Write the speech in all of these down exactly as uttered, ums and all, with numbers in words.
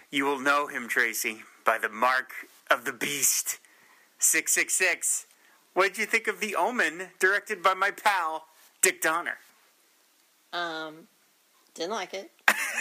You will know him, Tracy, by the mark of the beast. six six six. What did you think of The Omen, directed by my pal, Dick Donner? Um, didn't like it.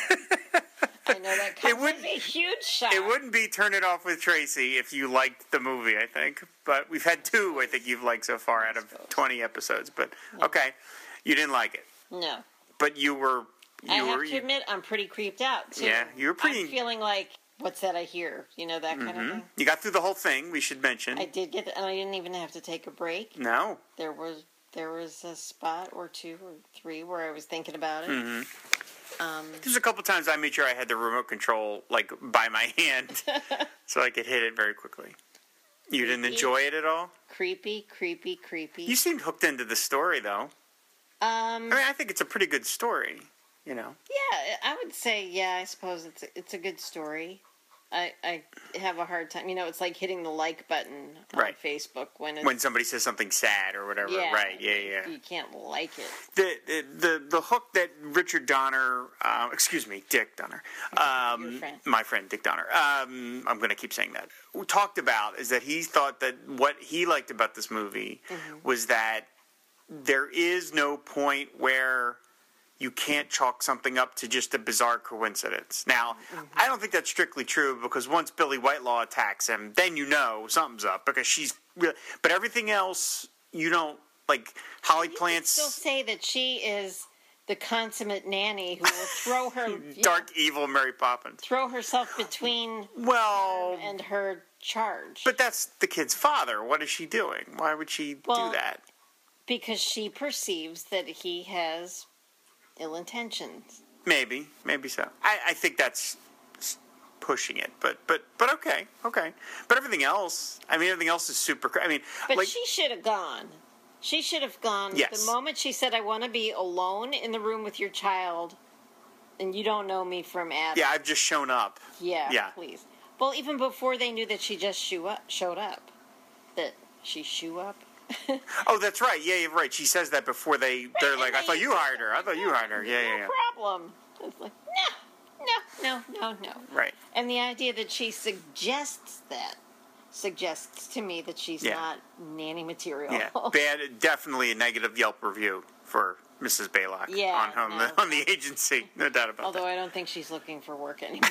I know that comes as a huge shock. It wouldn't be Turn It Off with Tracy if you liked the movie, I think. But we've had two I think you've liked so far out of twenty episodes. But, yeah. Okay, you didn't like it. No. But you were... You I have were, to you, admit, I'm pretty creeped out, too. Yeah, you were pretty... I'm feeling like, what's that I hear? You know, that kind mm-hmm. of thing. You got through the whole thing, we should mention. I did get... And I didn't even have to take a break. No. There was there was a spot or two or three where I was thinking about it. Mm-hmm. Um, There's a couple times I made sure I had the remote control, like, by my hand, so I could hit it very quickly. You creepy, didn't enjoy it at all? Creepy, creepy, creepy. You seemed hooked into the story, though. Um, I mean, I think it's a pretty good story, you know. Yeah, I would say, yeah, I suppose it's a, it's a good story. I, I have a hard time, you know, it's like hitting the like button on right. Facebook when it's, when somebody says something sad or whatever. Yeah, right, yeah, yeah. You can't like it. The the the hook that Richard Donner, uh, excuse me, Dick Donner, um, Your friend. my friend Dick Donner, um, I'm going to keep saying that, talked about is that he thought that what he liked about this movie mm-hmm. was that there is no point where you can't chalk something up to just a bizarre coincidence. Now, mm-hmm. I don't think that's strictly true because once Billy Whitelaw attacks him, then you know something's up because she's really... But everything else, you don't... Like, Holly you Plants... still say that she is the consummate nanny who will throw her... Dark, know, evil Mary Poppins. Throw herself between well, her and her charge. But that's the kid's father. What is she doing? Why would she well, do that? Because she perceives that he has... ill intentions. Maybe, maybe so. I, I think that's pushing it, but but but okay, okay. But everything else, I mean, everything else is super. I mean, but like, she should have gone. She should have gone. Yes. The moment she said, "I want to be alone in the room with your child," and you don't know me from Adam. Yeah, I've just shown up. Yeah, yeah. Please. Well, even before they knew that she just show up, showed up, that she show up. Oh, that's right. Yeah, you're right. She says that before they. Right, they're like, they, "I thought you hired her. I thought you hired her." Yeah, no yeah, yeah. problem. It's like, no, no, no, no, no. Right. And the idea that she suggests that suggests to me that she's yeah. not nanny material. Yeah, bad. Definitely a negative Yelp review for Missus Baylock yeah, on, on, no. the, on the agency. No doubt about Although that. I don't think she's looking for work anymore.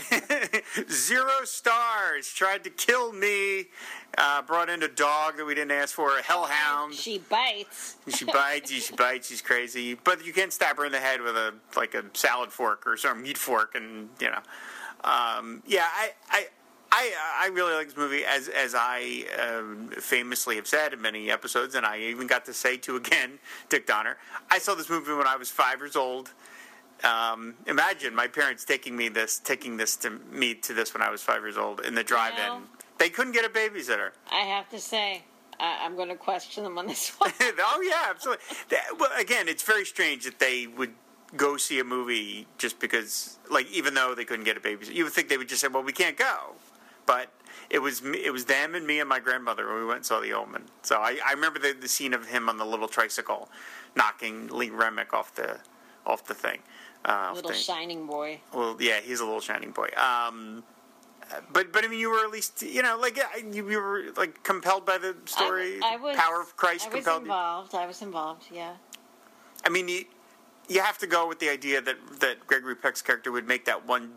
Zero stars. Tried to kill me. Uh, brought in a dog that we didn't ask for. A hellhound. She bites. She bites. She bites. She's crazy. But you can't stab her in the head with a like a salad fork or some meat fork, and you know. Um, yeah, I, I, I, I really like this movie, as as I um, famously have said in many episodes, and I even got to say to again, Dick Donner. I saw this movie when I was five years old. Um, imagine my parents taking me this, taking this to me to this when I was five years old in the drive-in. You know, they couldn't get a babysitter. I have to say, I, I'm going to question them on this one. Oh yeah, absolutely. That, well, again, it's very strange that they would go see a movie just because, like, even though they couldn't get a babysitter, you would think they would just say, "Well, we can't go." But it was it was them and me and my grandmother when we went and saw The Omen. So I, I remember the, the scene of him on the little tricycle, knocking Lee Remick off the off the thing. Uh, little thing. shining boy. Well, yeah, he's a little shining boy. Um, but but I mean, you were at least, you know, like you, you were like compelled by the story. I, I was, Power of Christ I was compelled involved. you. I was involved. Yeah. I mean, you, you have to go with the idea that that Gregory Peck's character would make that one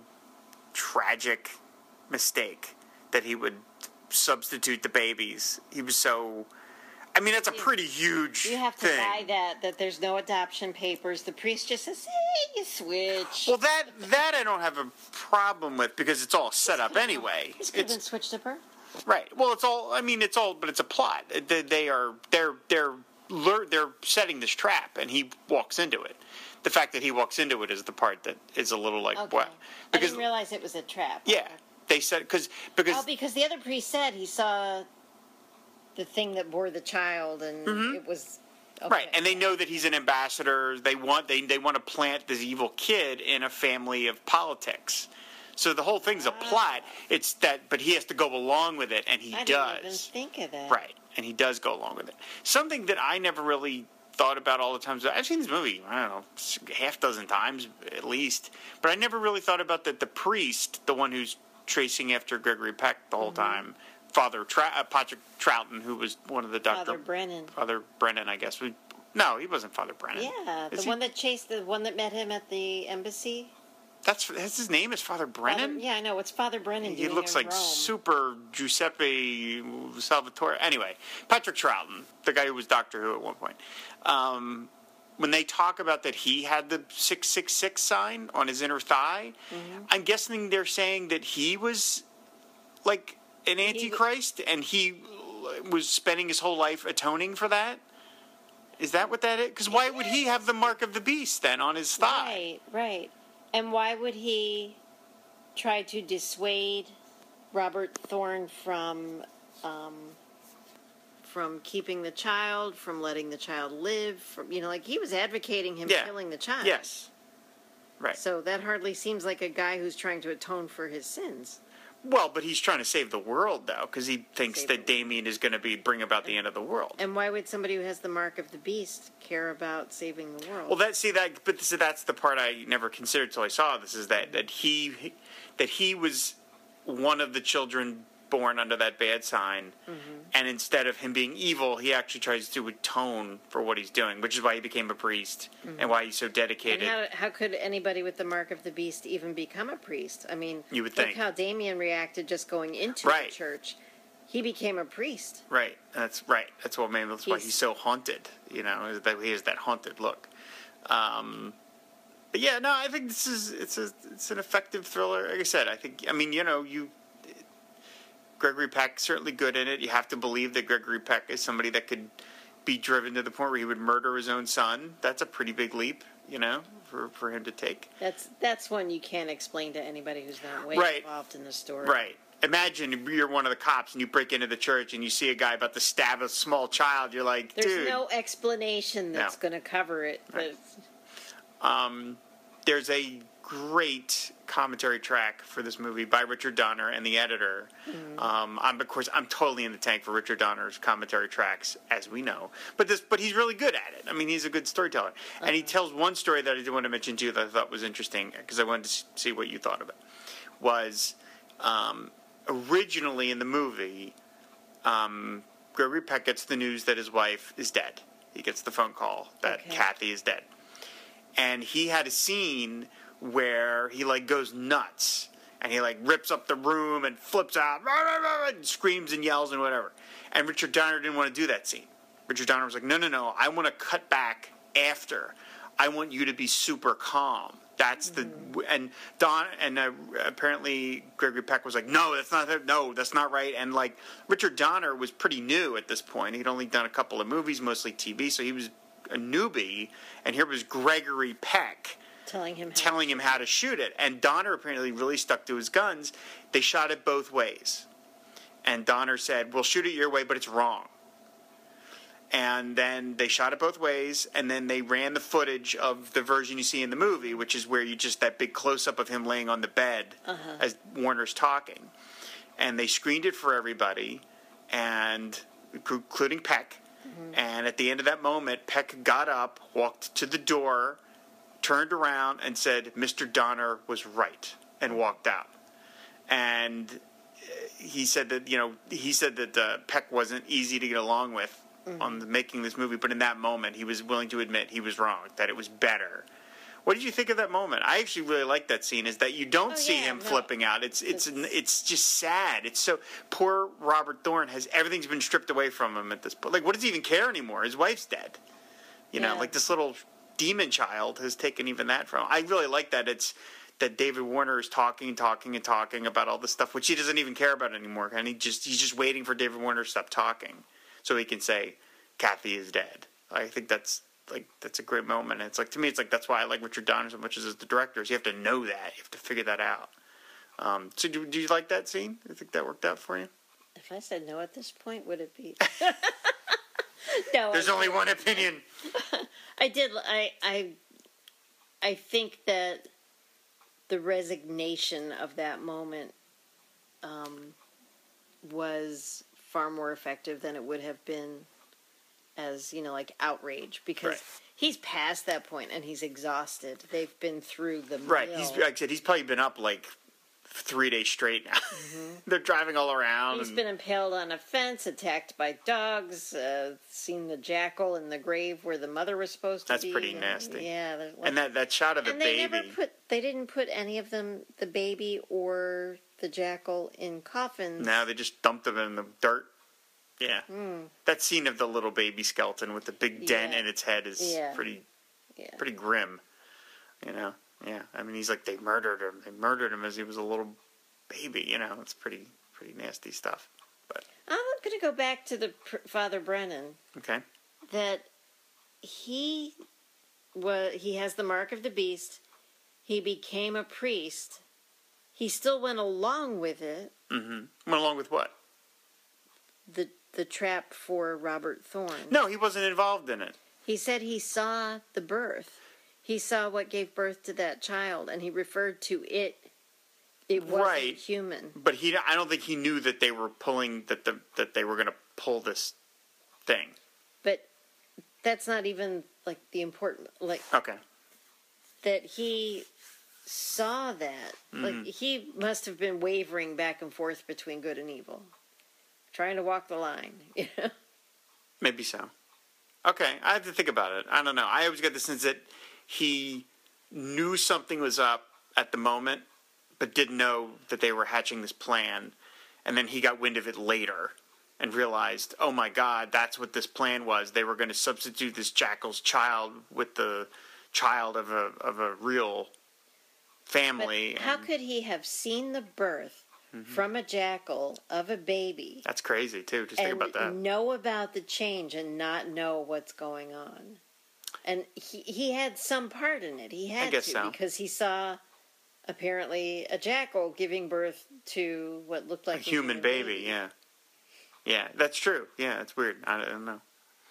tragic mistake, that he would substitute the babies. He was so... I mean, that's a pretty huge thing. You have to thing. buy that, that there's no adoption papers. The priest just says, hey, you switch. Well, that that I don't have a problem with because it's all set up anyway. This could have been switched at birth. Right. Well, it's all... I mean, it's all... But it's a plot. They, they are... They're... They're... They're setting this trap, and he walks into it. The fact that he walks into it is the part that is a little like, okay. what? Because, I didn't realize it was a trap. Yeah. They said... Cause, because oh, because the other priest said he saw the thing that bore the child, and mm-hmm. it was... Okay. Right, and they know that he's an ambassador. They want they they want to plant this evil kid in a family of politics. So the whole thing's a plot. It's that, but he has to go along with it, and he I does. didn't even think of that. Right, and he does go along with it. Something that I never really thought about all the times. I've seen this movie, I don't know, half dozen times at least, but I never really thought about that the priest, the one who's tracing after Gregory Peck the whole mm-hmm. time. Father Tra- uh, Patrick Troughton, who was one of the doctor. Father Brennan. Father Brennan, I guess. We, no, he wasn't Father Brennan. Yeah, is the he? one that chased the one that met him at the embassy. That's, that's his name is Father Brennan? Father, yeah, I know. It's Father Brennan. He looks like Rome. super Giuseppe Salvatore. Anyway, Patrick Troughton, the guy who was Doctor Who at one point. Um, when they talk about that he had the six six six sign on his inner thigh, mm-hmm. I'm guessing they're saying that he was like an Antichrist he, and he was spending his whole life atoning for that? Is that what that is? Because why would he have the mark of the beast then on his thigh? Right, right. And why would he try to dissuade Robert Thorne from um, from keeping the child, from letting the child live? From you know, like he was advocating him yeah. killing the child. Yes, right. So that hardly seems like a guy who's trying to atone for his sins. Well, but he's trying to save the world, though, because he thinks Save that Damien is going to be bring about the end of the world. And why would somebody who has the mark of the beast care about saving the world? Well, that see that, but see, that's the part I never considered till I saw this. Is that that he that he was one of the children born under that bad sign, mm-hmm. and instead of him being evil, he actually tries to atone for what he's doing, which is why he became a priest mm-hmm. and why he's so dedicated. And how, how could anybody with the mark of the beast even become a priest? I mean, you would look think. how Damien reacted just going into right. the church. He became a priest. Right. That's right. That's what maybe that's he's, why he's so haunted. You know, is that he has that haunted look. Um, but yeah, no, I think this is it's a it's an effective thriller. Like I said, I think I mean you know you. Gregory Peck certainly good in it. You have to believe that Gregory Peck is somebody that could be driven to the point where he would murder his own son. That's a pretty big leap, you know, for, for him to take. That's that's one you can't explain to anybody who's not way right. involved in the story. Right. Imagine you're one of the cops and you break into the church and you see a guy about to stab a small child. You're like, There's dude. There's no explanation that's no. going to cover it. Right. Um, there's a great commentary track for this movie by Richard Donner and the editor. Mm-hmm. Um, I'm of course I'm totally in the tank for Richard Donner's commentary tracks, as we know. But this, but he's really good at it. I mean, he's a good storyteller, uh-huh. and he tells one story that I did want to mention too that I thought was interesting because I wanted to see what you thought of it. Was um, originally in the movie, um, Gregory Peck gets the news that his wife is dead. He gets the phone call that okay. Kathy is dead, and he had a scene where he like goes nuts and he like rips up the room and flips out and screams and yells and whatever. And Richard Donner didn't want to do that scene. Richard Donner was like, no, no, no, I want to cut back after. I want you to be super calm. That's mm-hmm. the and Don and uh, apparently Gregory Peck was like, no, that's not no, that's not right. And like Richard Donner was pretty new at this point. He'd only done a couple of movies, mostly T V, so he was a newbie. And here was Gregory Peck. Telling him, how telling him how to shoot it. And Donner apparently really stuck to his guns. They shot it both ways. And Donner said, we'll shoot it your way, but it's wrong. And then they shot it both ways, and then they ran the footage of the version you see in the movie, which is where you just, that big close-up of him laying on the bed uh-huh. as Warner's talking. And they screened it for everybody, and including Peck. Mm-hmm. And at the end of that moment, Peck got up, walked to the door, turned around and said, Mister Donner was right, and walked out. And he said that, you know, he said that uh, Peck wasn't easy to get along with mm-hmm. on the, making this movie, but in that moment, he was willing to admit he was wrong, that it was better. What did you think of that moment? I actually really like that scene, is that you don't oh, see yeah, him no. flipping out. It's, it's, it's, it's just sad. It's so, poor Robert Thorne has, everything's been stripped away from him at this point. Like, what does he even care anymore? His wife's dead. You yeah. know, like this little demon child has taken even that from him. I really like that it's that David Warner is talking, talking, and talking about all this stuff, which he doesn't even care about anymore. And he just he's just waiting for David Warner to stop talking so he can say, Kathy is dead. I think that's like that's a great moment. And it's like to me, it's like that's why I like Richard Donner so much as the director. Is you have to know that. You have to figure that out. Um, so do, do you like that scene? Do you think that worked out for you? If I said no at this point, would it be? No, there's only one opinion. I did. I, I, I think that the resignation of that moment um, was far more effective than it would have been as, you know, like outrage. Because right. he's past that point and he's exhausted. They've been through the Right. mill. He's, like I said, he's probably been up like three days straight now. Mm-hmm. They're driving all around. He's and... been impaled on a fence, attacked by dogs, uh, seen the jackal in the grave where the mother was supposed to That's be. That's pretty and, nasty. Yeah. Like, and that, that shot of the and baby. they never put, they didn't put any of them, the baby or the jackal, in coffins. No, they just dumped them in the dirt. Yeah. Mm. That scene of the little baby skeleton with the big dent yeah. in its head is yeah. pretty yeah. pretty grim. You know? Yeah. I mean, he's like, they murdered him. They murdered him as he was a little baby. You know, it's pretty pretty nasty stuff. But I'm going to go back to the Father Brennan. Okay. That he was, he has the mark of the beast. He became a priest. He still went along with it. Mm-hmm. Went along with what? The the trap for Robert Thorne. No, he wasn't involved in it. He said he saw the birth. He saw what gave birth to that child, and he referred to it. It wasn't right. human. But he, I don't think he knew that they were pulling that the that they were going to pull this thing. But that's not even like the important like. Okay. That he saw that. Mm-hmm. Like he must have been wavering back and forth between good and evil. Trying to walk the line, you know? Maybe so. Okay, I have to think about it. I don't know. I always get the sense that he knew something was up at the moment, but didn't know that they were hatching this plan. And then he got wind of it later and realized, oh my God, that's what this plan was. They were going to substitute this jackal's child with the child of a of a real family. But how and... could he have seen the birth mm-hmm. from a jackal of a baby? That's crazy, too. Just think about that. And know about the change and not know what's going on. And he, he had some part in it. He had I guess to so. Because he saw, apparently, a jackal giving birth to what looked like a, a human, human baby. baby. Yeah. Yeah, that's true. Yeah, it's weird. I don't know.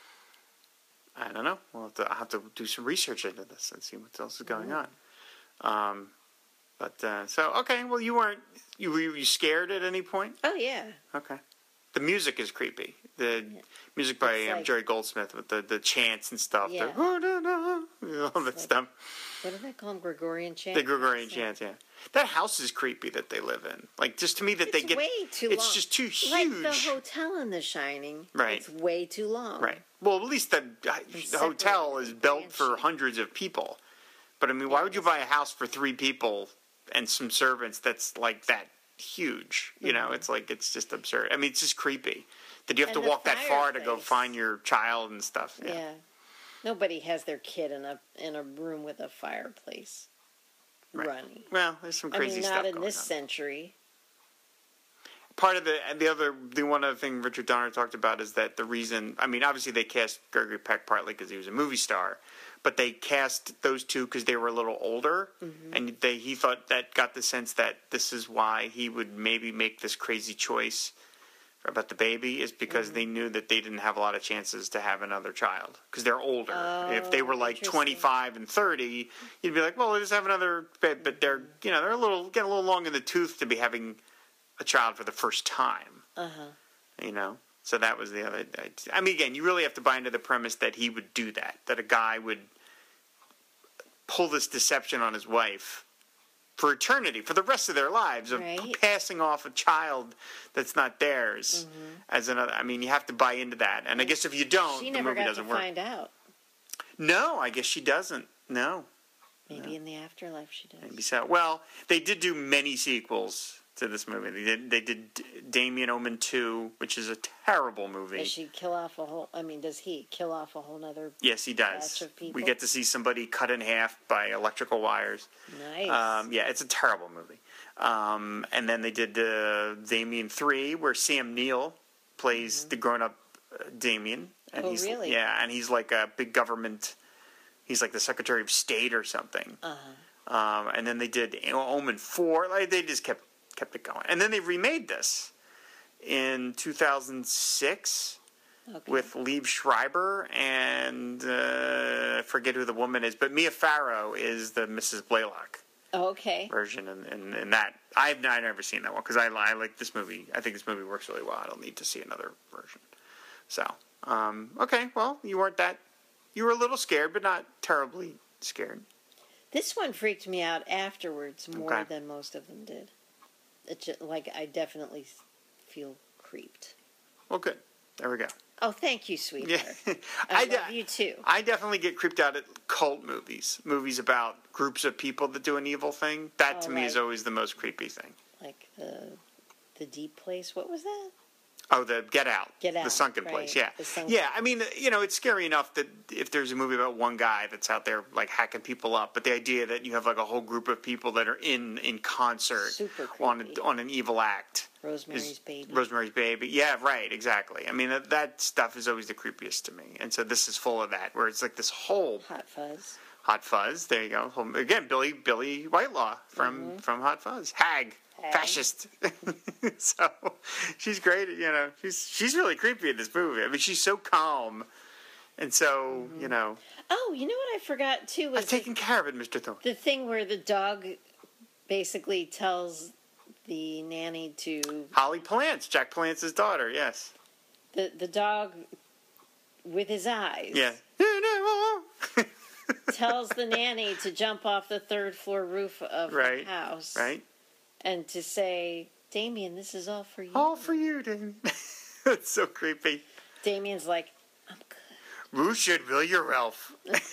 I don't know. We'll have to, I'll have to do some research into this and see what else is going mm-hmm. on. Um, but, uh, so, okay, well, you weren't, you were you scared at any point? Oh, yeah. Okay. The music is creepy. The yeah. music by um, like, Jerry Goldsmith with the, the chants and stuff. Yeah. The, oh, no, no, all that like, stuff. What do they call them? Gregorian chants? The Gregorian chants, yeah. That house is creepy that they live in. Like, just to me that it's they get... way too it's long. just too huge. Like the hotel in The Shining. Right. It's way too long. Right. Well, at least the, the hotel is built for hundreds of people. But, I mean, why yes. would you buy a house for three people and some servants that's, like, that huge? You mm-hmm. know, it's like, it's just absurd. I mean, it's just creepy. That you have and to walk that far place. to go find your child and stuff. Yeah. yeah. Nobody has their kid in a in a room with a fireplace right. running. Well, there's some crazy I mean, stuff not going in this on. century. Part of the the other the one other thing Richard Donner talked about is that the reason I mean obviously they cast Gregory Peck partly because he was a movie star, but they cast those two because they were a little older, mm-hmm. and they he thought that got the sense that this is why he would maybe make this crazy choice about the baby is because mm-hmm. they knew that they didn't have a lot of chances to have another child because they're older. Oh, if they were like twenty-five and thirty, you'd be like, well, let's have another bed. But they're you know they're a little getting a little long in the tooth to be having a child for the first time. Uh-huh. You know? So that was the other... I mean, again, you really have to buy into the premise that he would do that. That a guy would pull this deception on his wife for eternity, for the rest of their lives, of right. passing off a child that's not theirs mm-hmm. as another... I mean, you have to buy into that. And I guess if you don't, she the movie doesn't work. She never got to find out. No, I guess she doesn't. No. Maybe no. in the afterlife she does. Maybe so. Well, they did do many sequels to this movie. They did, they did Damien Omen two, which is a terrible movie. Does she kill off a whole, I mean, does he kill off a whole nother Yes, he does. batch of people? We get to see somebody cut in half by electrical wires. Nice. Um, yeah, it's a terrible movie. Um, and then they did uh, Damien three, where Sam Neill plays mm-hmm. the grown-up uh, Damien. And oh, he's, really? Yeah, and he's like a big government, he's like the Secretary of State or something. Uh-huh. Um, and then they did Omen four. Like, they just kept kept it going. And then they remade this in two thousand six okay. with Liev Schreiber and uh, I forget who the woman is, but Mia Farrow is the Missus Blaylock okay. version. And, and, and that, I've, I've never seen that one because I, I like this movie. I think this movie works really well. I don't need to see another version. So, um, okay, well, you weren't that, you were a little scared, but not terribly scared. This one freaked me out afterwards more okay. than most of them did. it just, like I definitely feel creeped. Well, good. There we go. Oh, thank you, sweetheart. Yeah. I, I love de- you too. I definitely get creeped out at cult movies. Movies about groups of people that do an evil thing. That Oh, to me is like- always the most creepy thing. Like the the deep place. What was that? Oh, the Get Out. Get The Out, sunken right. place, yeah. The sunken- Yeah, I mean, you know, it's scary enough that if there's a movie about one guy that's out there, like, hacking people up, but the idea that you have, like, a whole group of people that are in in concert Super on, creepy. a, on an evil act. Rosemary's is- Baby. Rosemary's Baby. Yeah, right, exactly. I mean, that, that stuff is always the creepiest to me. And so this is full of that, where it's like this whole Hot Fuzz. Hot Fuzz. There you go. Again, Billy Billy Whitelaw from, Mm-hmm. from Hot Fuzz. Hag. Hag. Fascist. So she's great. You know, she's she's really creepy in this movie. I mean, she's so calm, and so Mm-hmm. you know, Oh, you know what I forgot too was I've taken care of it, Mister Thorne. the thing where the dog basically tells the nanny to Holly Palance, Jack Palance's daughter. Yes. the the dog with his eyes. Yeah. Tells the nanny to jump off the third floor roof of Right. the house. Right. And to say, Damien, this is all for you. All for you, Damien. That's so creepy. Damien's like, I'm good. You should, will you, Ralph?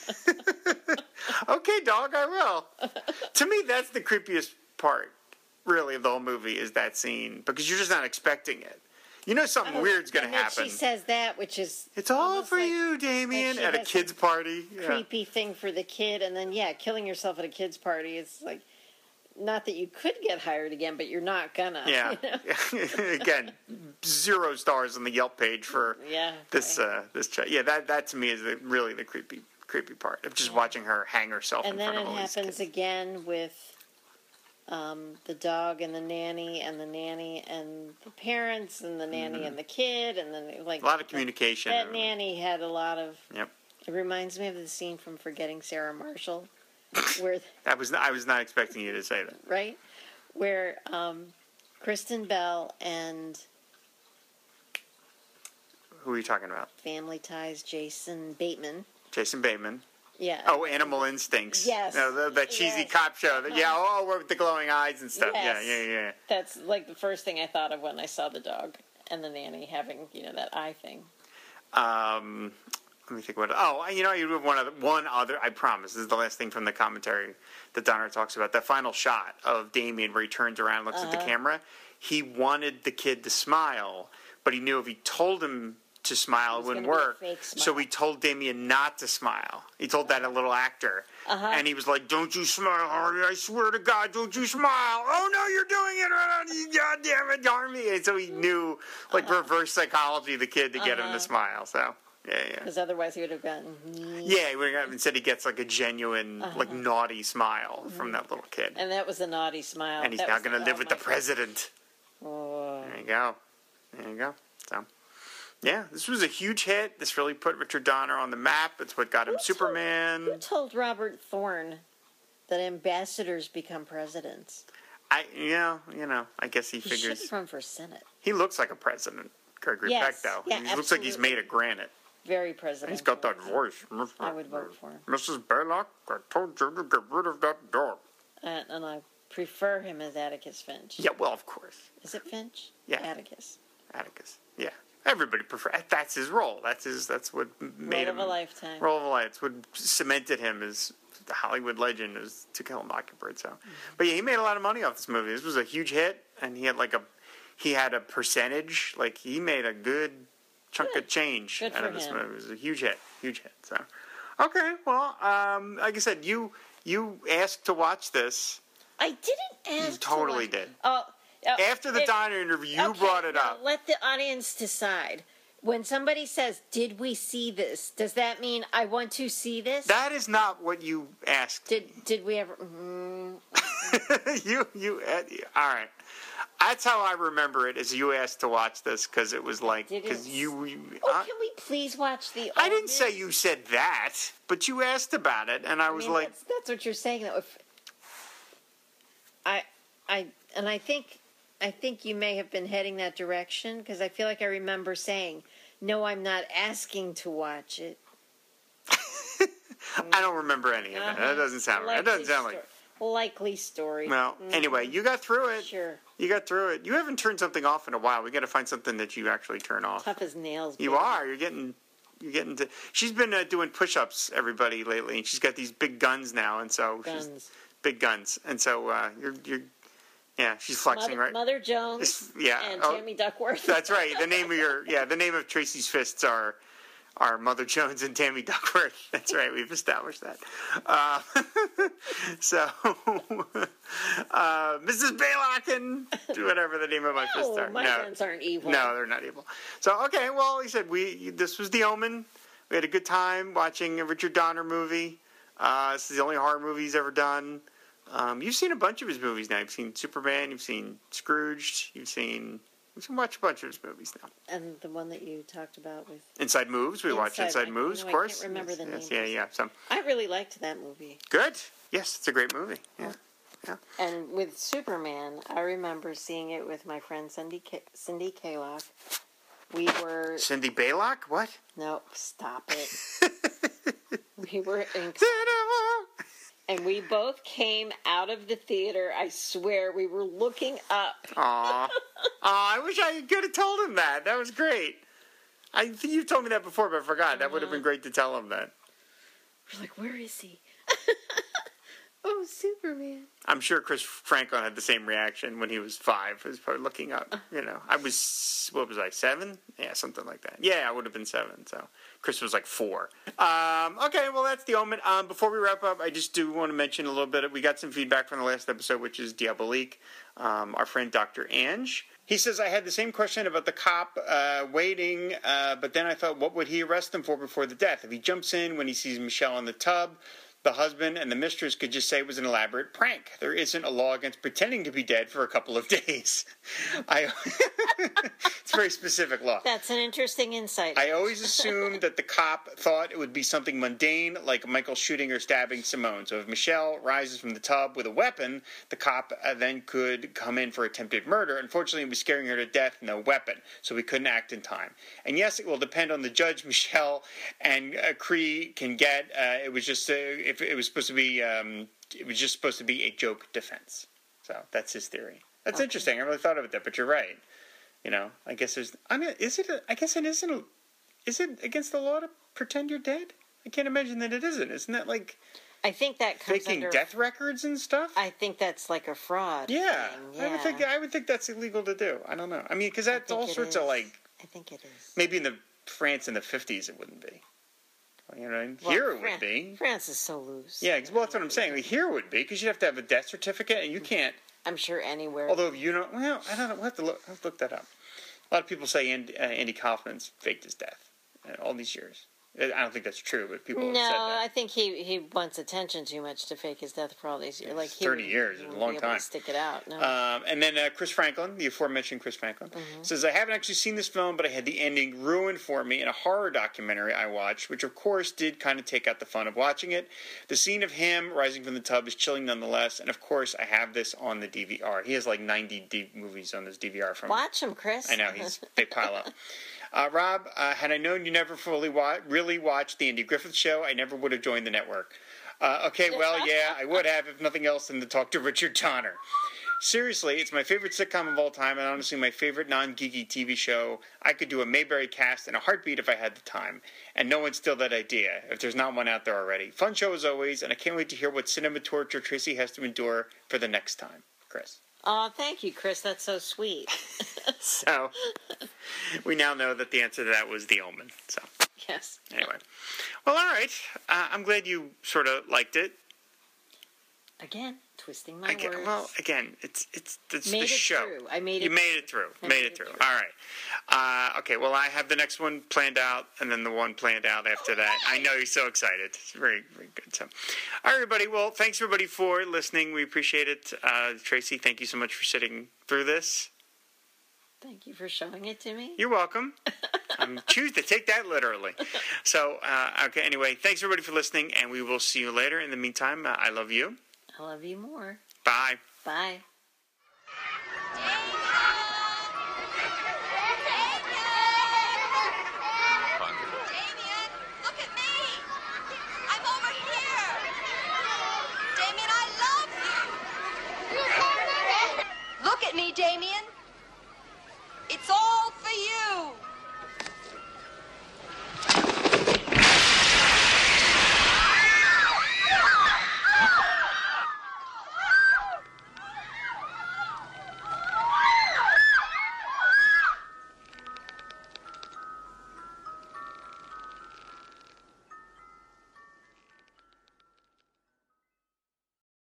Okay, dog, I will. To me, that's the creepiest part, really, of the whole movie, is that scene. Because you're just not expecting it. You know something Oh, weird's going to and then happen. she says that, which is It's all almost for like you, Damien, she at a has kid's party. Yeah. creepy thing for the kid. And then, yeah, killing yourself at a kid's party is like, not that you could get hired again, but you're not gonna. Yeah. you know? Again, zero stars on the Yelp page for Yeah. this right. uh, this child. Yeah, that that to me is the, really the creepy creepy part of just watching her hang herself And in then front it of all these happens kids. again with um, the dog and the nanny, and the nanny and the parents, and the nanny and the kid, and then like Mm-hmm. A lot of communication. That nanny had a lot of. Yep. It reminds me of the scene from Forgetting Sarah Marshall, where That was I was not expecting you to say that. right, where um, Kristen Bell and Who are you talking about? Family Ties Jason Bateman. Jason Bateman. Yeah. Oh, Animal Instincts. Yes. No, the, that cheesy Yes. cop show. That, yeah, oh, with the glowing eyes and stuff. Yes. Yeah, yeah, yeah. That's like the first thing I thought of when I saw the dog and the nanny having, you know, that eye thing. Um, let me think what. Oh, you know, you have one other. One other. I promise. This is the last thing from the commentary that Donner talks about. That final shot of Damien where he turns around, and looks at the Uh-huh. camera. He wanted the kid to smile, but he knew if he told him to smile, it was wouldn't gonna be a work. fake So smile. he told Damien not to smile. He told that a little actor, Uh-huh. and he was like, "Don't you smile, Harvey? I swear to God, don't you smile! Oh no, you're doing it! Oh, God damn it, Harvey!" And so he knew, like, Uh-huh. reverse psychology, the kid to get him Uh-huh. to smile. So. Yeah, yeah. Because otherwise he would have gotten. Yeah, he would have instead he gets like a genuine, like naughty smile from that little kid, And that was a naughty smile. and he's That now was going to the- live oh with my the president. God. Oh. There you go, there you go. So, yeah, this was a huge hit. This really put Richard Donner on the map. It's what got him Who told- Superman. Who told Robert Thorne that ambassadors become presidents? I, yeah, you know, I guess he He figures should run for Senate. he looks like a president. Gregory Yes, Peck, though, yeah, he looks like he's absolutely. made of granite. Very presidential. He's got that voice. I would vote for him. Missus Baylock, I told you to get rid of that dog. And, and I prefer him as Atticus Finch. Yeah, well, of course. Is it Finch? Yeah. Atticus. Atticus. Yeah, everybody prefer. That's his role. That's his. That's what made Role him of a lifetime. Role of a life. It's what cemented him as the Hollywood legend as To Kill a Mockingbird. So, but yeah, he made a lot of money off this movie. This was a huge hit, and he had like a he had a percentage. Like he made a good chunk Good. of change Good out for of this him. movie. It was a huge hit. Huge hit. So, okay. Well, um, like I said, you you asked to watch this. I didn't ask. You totally to watch- did. Oh, uh, After the it- Donner interview, you okay, brought it now up. Let the audience decide. When somebody says, "Did we see this?" Does that mean I want to see this? That is not what you asked. did did we ever? Mm, you you uh, all right. That's how I remember it. Is you asked to watch this because it was like Didn't- because you. you oh, I, can we please watch the? I didn't old say movie? you said that, but you asked about it, and I I was mean, like, that's, that's what you're saying. Though, if I, I, and I think, I think you may have been heading that direction because I feel like I remember saying, "No, I'm not asking to watch it." I don't remember any of it. That Uh-huh. doesn't sound right. That Alexi doesn't sound like. Stor- likely story. Well, Mhm. anyway, you got through it. Sure. You got through it. You haven't turned something off in a while. We got to find something that you actually turn off. Tough as nails. You baby. are. You're getting. You're getting to. She's been uh, doing push-ups, everybody, lately, and she's got these big guns now, and so Guns. she's big guns, and so uh, you're you're. Yeah, she's flexing, Mother, right? Mother Jones. Yeah. And Oh, Tammy Duckworth. That's right. The name of your yeah, the name of Tracy's fists are are Mother Jones and Tammy Duckworth. That's right. We've established that. Uh, so, uh, Missus Baylock and whatever the name of my fists No, are. my no, friends aren't evil. no, they're not evil. So, okay. Well, he said we. This was The Omen. We had a good time watching a Richard Donner movie. Uh, this is the only horror movie he's ever done. Um, you've seen a bunch of his movies now. You've seen Superman. You've seen Scrooged. You've seen. You can watch a bunch of his movies now. And the one that you talked about with Inside Moves. We watch Inside- Inside I- Moves, you of know, I course. can't remember yes, the yes, name. Yeah, yeah. So I really liked that movie. good. Yes, it's a great movie. Yeah. And with Superman, I remember seeing it with my friend Cindy K- Cindy Kaylock. We were Cindy Baylock. What? no, stop it. We were in, and we both came out of the theater. I swear, we were looking up. Aw. Aw, I wish I could have told him that. That was great. I think you told me that before, but I forgot. That would have been great to tell him that. We're like, where is he? Oh, Superman. I'm sure Chris Franklin had the same reaction when he was five. He was probably looking up. You know, I was, what was I, seven? Yeah, something like that. Yeah, I would have been seven. So Chris was like four. Um, okay, well, that's The Omen. Um, before we wrap up, I just do want to mention a little bit. We got some feedback from the last episode, which is Diabolique. Um, our friend Doctor Ange. He says, I had the same question about the cop uh, waiting, uh, but then I thought, what would he arrest him for before the death? If he jumps in when he sees Michelle in the tub, the husband and the mistress could just say it was an elaborate prank. There isn't a law against pretending to be dead for a couple of days. I, it's a very specific law. That's an interesting insight. I always assumed that the cop thought it would be something mundane, like Michael shooting or stabbing Simone. So if Michelle rises from the tub with a weapon, the cop uh, then could come in for attempted murder. Unfortunately, it was scaring her to death, no weapon, so we couldn't act in time. And yes, it will depend on the judge Michelle and uh, Cree can get. Uh, it was just uh, if it was supposed to be, um, it was just supposed to be a joke defense. So that's his theory. That's Okay. interesting. I really thought about that, but you're right. You know, I guess there's. I mean, is it? A, I guess it isn't. A, is it against the law to pretend you're dead? I can't imagine that it isn't. Isn't that like I think that comes faking under, death records and stuff? I think that's like a fraud. yeah, thing. yeah. I would think. I would think that's illegal to do. I don't know. I mean, because I that's think all it sorts is. of like. I think it is. Maybe in the France in the fifties it wouldn't be. You know, Well, here it Fran- would be. France is so loose. Yeah, well, that's what I'm saying. Like, here it would be because you'd have to have a death certificate, and you can't. I'm sure anywhere. Although if you don't, well, I don't know. We'll have to look. I'll have to look that up. A lot of people say Andy, uh, Andy Kaufman's faked his death uh, all these years. I don't think that's true, but people have no, said that. I think he, he wants attention too much to fake his death for all these years. Like he thirty would- years, he a wouldn't long be able to time. Stick it out. No. Um, and then uh, Chris Franklin, the aforementioned Chris Franklin, Mm-hmm. says, I haven't actually seen this film, but I had the ending ruined for me in a horror documentary I watched, which of course did kind of take out the fun of watching it. The scene of him rising from the tub is chilling nonetheless, and of course I have this on the D V R. He has like ninety D- movies on this D V R from... Watch him, Chris. I know, he's they pile up. Uh, Rob, uh, had I known you never fully wa- really watched the Andy Griffith Show, I never would have joined the network. Uh, okay, well, yeah, I would have, if nothing else, than to talk to Richard Donner. Seriously, it's my favorite sitcom of all time, and honestly my favorite non-geeky T V show. I could do a Mayberry cast in a heartbeat if I had the time, and no one's still that idea, if there's not one out there already. Fun show as always, and I can't wait to hear what cinema torture Tracy has to endure for the next time. Chris. Oh, thank you, Chris. That's so sweet. So, we now know that the answer to that was The Omen. So, Yes. anyway. Well, all right. Uh, I'm glad you sort of liked it. Again, twisting my Again, words. well, again, it's it's, it's made the it show. through. I made You it. made it through. I Made it through. All right. Uh, okay. Well, I have the next one planned out, and then the one planned out after that. I know you're so excited. It's very, very good. So, all right, everybody. Well, thanks everybody for listening. We appreciate it. Uh, Tracy, thank you so much for sitting through this. Thank you for showing it to me. You're welcome. I choose to take that literally. So, uh, okay. Anyway, thanks everybody for listening, and we will see you later. In the meantime, uh, I love you. I love you more. Bye. Bye.